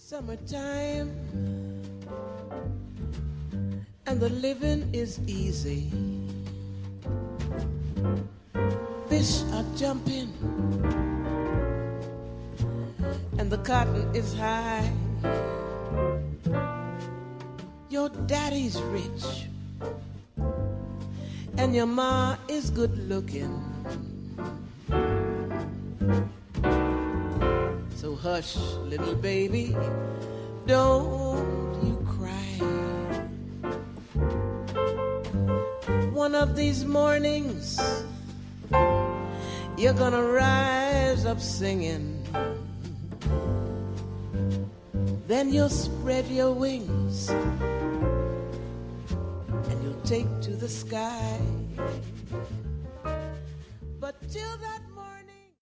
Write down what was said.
Summertime and the living is easy. Fish are jumping and the cotton is high. Your daddy's rich and your ma is good looking. So hush, little baby, don't you cry. One of these mornings you're gonna rise up singing. Then you'll spread your wings and you'll take to the sky. But till that